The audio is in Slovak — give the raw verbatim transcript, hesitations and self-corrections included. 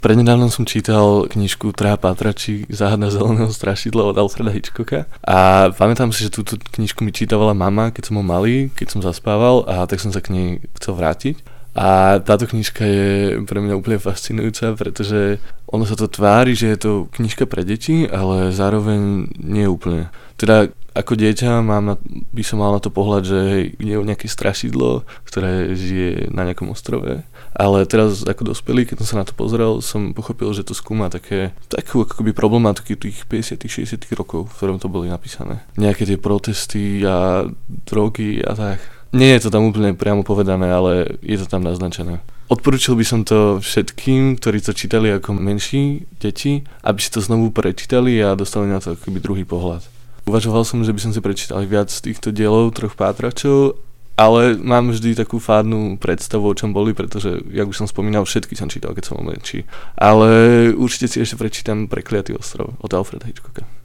Prednedávnom som čítal knižku Traja pátrači Záhada zeleného strašidla od Alfreda Hitchcocka a pamätám si, že túto knižku mi čítavala mama, keď som ho malý, keď som zaspával, a tak som sa k nej chcel vrátiť. A táto knižka je pre mňa úplne fascinujúca, pretože ono sa to tvári, že je to knižka pre deti, ale zároveň nie úplne. Teda ako dieťa mám na, by som mal na to pohľad, že je o nejaké strašidlo, ktoré žije na nejakom ostrove. Ale teraz ako dospelý, keď som sa na to pozrel, som pochopil, že to skúma také, takú akoby problematiky tých päťdesiatych šesťdesiatych rokov, v ktorom to boli napísané. Nejaké tie protesty a drogy a tak. Nie je to tam úplne priamo povedané, ale je to tam naznačené. Odporúčil by som to všetkým, ktorí to čítali ako menší deti, aby si to znovu prečítali a dostali na to akoby druhý pohľad. Uvažoval som, že by som si prečítal viac týchto dielov Troch pátračov, ale mám vždy takú fádnu predstavu, o čom boli, pretože, jak už som spomínal, všetky som čítal, keď som bol menší. Ale určite si ešte prečítam Prekliatý ostrov od Alfreda Hitchcocka.